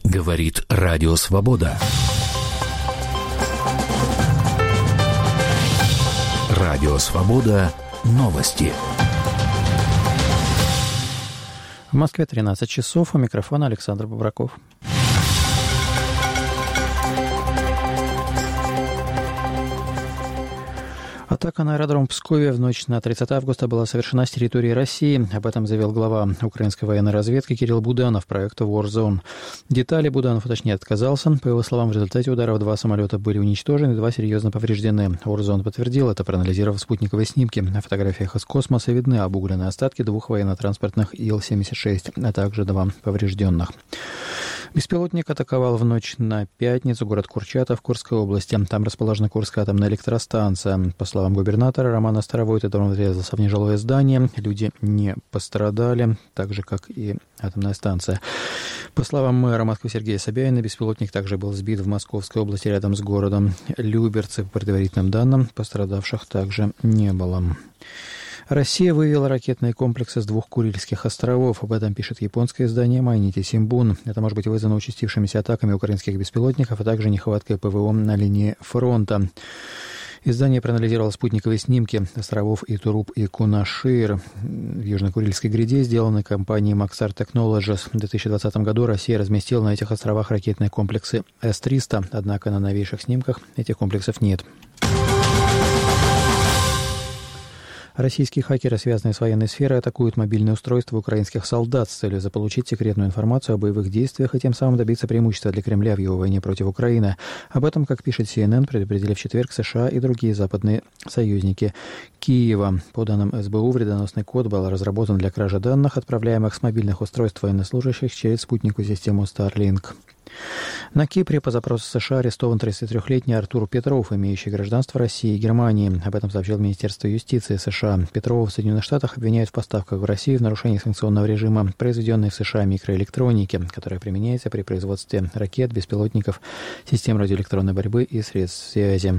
Говорит Радио Свобода. Радио Свобода. Новости. В Москве 13 часов. У микрофона Александр Бобраков. Атака на аэродром в Пскове в ночь на 30 августа была совершена с территории России. Об этом заявил глава украинской военной разведки Кирилл Буданов проекта Warzone. Детали Буданов уточнять отказался. По его словам, в результате ударов 2 самолета были уничтожены, 2 серьезно повреждены. Warzone подтвердил это, проанализировав спутниковые снимки. На фотографиях из космоса видны обугленные остатки 2 военно-транспортных Ил-76, а также 2 поврежденных. Беспилотник атаковал в ночь на пятницу город Курчатов Курской области. Там расположена Курская атомная электростанция. По словам губернатора Романа Старовойта, дрон врезался в нежилое здание. Люди не пострадали, так же, как и атомная станция. По словам мэра Москвы Сергея Собянина, беспилотник также был сбит в Московской области рядом с городом Люберцы. По предварительным данным, пострадавших также не было. Россия вывела ракетные комплексы с 2 Курильских островов. Об этом пишет японское издание Майнити Симбун. Это может быть вызвано участившимися атаками украинских беспилотников, а также нехваткой ПВО на линии фронта. Издание проанализировало спутниковые снимки островов Итуруп и Кунашир в Южно-Курильской гряде, сделанные компанией Maxar Technologies. В 2020 году Россия разместила на этих островах ракетные комплексы С-300, однако на новейших снимках этих комплексов нет. Российские хакеры, связанные с военной сферой, атакуют мобильные устройства украинских солдат с целью заполучить секретную информацию о боевых действиях и тем самым добиться преимущества для Кремля в его войне против Украины. Об этом, как пишет CNN, предупредили в четверг США и другие западные союзники Киева. По данным СБУ, вредоносный код был разработан для кражи данных, отправляемых с мобильных устройств военнослужащих через спутниковую систему Starlink. На Кипре по запросу США арестован 33-летний Артур Петров, имеющий гражданство России и Германии. Об этом сообщил Министерство юстиции США. Петрова в Соединенных Штатах обвиняют в поставках в Россию в нарушении санкционного режима, произведенной в США микроэлектроники, которая применяется при производстве ракет, беспилотников, систем радиоэлектронной борьбы и средств связи.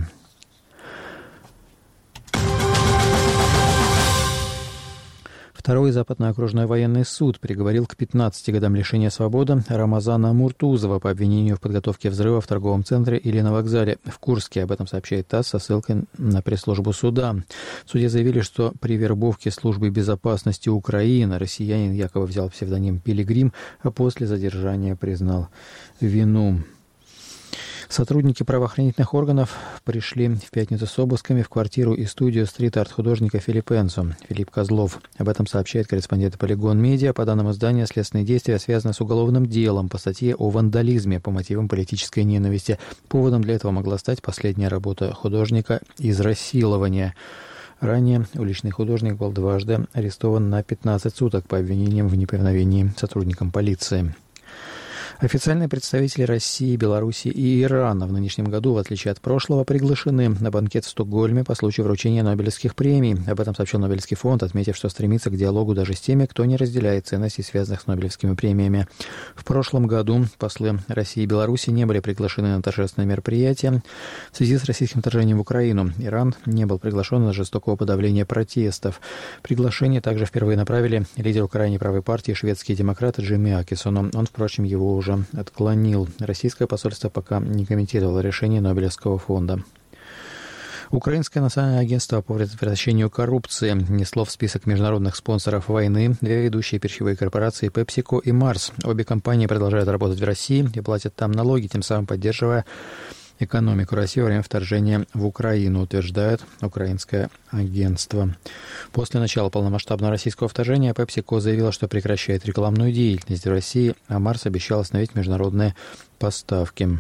Второй Западный окружной военный суд приговорил к 15 годам лишения свободы Рамазана Муртузова по обвинению в подготовке взрыва в торговом центре или на вокзале в Курске. Об этом сообщает ТАСС со ссылкой на пресс-службу суда. В суде заявили, что при вербовке службы безопасности Украины россиянин якобы взял псевдоним «Пилигрим», а после задержания признал вину. Сотрудники правоохранительных органов пришли в пятницу с обысками в квартиру и студию стрит-арт-художника Филиппенцо. Филипп Козлов. Об этом сообщает корреспондент Полигон Медиа. По данным издания, следственные действия связаны с уголовным делом по статье о вандализме по мотивам политической ненависти. Поводом для этого могла стать последняя работа художника «Изнасилование». Ранее уличный художник был дважды арестован на 15 суток по обвинениям в неповиновении сотрудникам полиции. Официальные представители России, Беларуси и Ирана в нынешнем году, в отличие от прошлого, приглашены на банкет в Стокгольме по случаю вручения Нобелевских премий. Об этом сообщил Нобелевский фонд, отметив, что стремится к диалогу даже с теми, кто не разделяет ценностей, связанных с Нобелевскими премиями. В прошлом году послы России и Беларуси не были приглашены на торжественное мероприятие в связи с российским вторжением в Украину. Иран не был приглашен на жестокого подавления протестов. Приглашение также впервые направили лидеру крайней правой партии шведские демократы Джимми Акисону. Он, впрочем, его уже отклонил. Российское посольство пока не комментировало решение Нобелевского фонда. Украинское национальное агентство по предотвращению коррупции внесло в список международных спонсоров войны 2 ведущие пищевые корпорации PepsiCo и Mars. Обе компании продолжают работать в России и платят там налоги, тем самым поддерживая экономику России во время вторжения в Украину, утверждает украинское агентство. После начала полномасштабного российского вторжения PepsiCo заявила, что прекращает рекламную деятельность в России, а Mars обещал остановить международные поставки.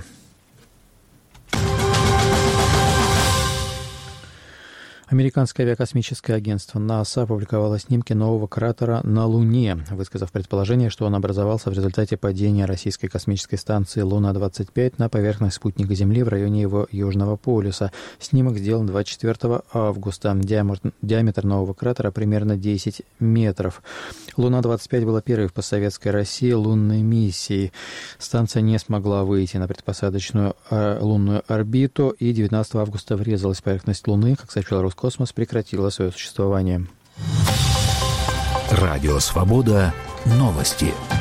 Американское авиакосмическое агентство НАСА опубликовало снимки нового кратера на Луне, высказав предположение, что он образовался в результате падения российской космической станции Луна-25 на поверхность спутника Земли в районе его южного полюса. Снимок сделан 24 августа. Диаметр нового кратера примерно 10 метров. Луна-25 была первой в постсоветской России лунной миссией. Станция не смогла выйти на предпосадочную лунную орбиту и 19 августа врезалась в поверхность Луны, как сообщил Роскосмос, прекратила свое существование. Радио «Свобода». Новости.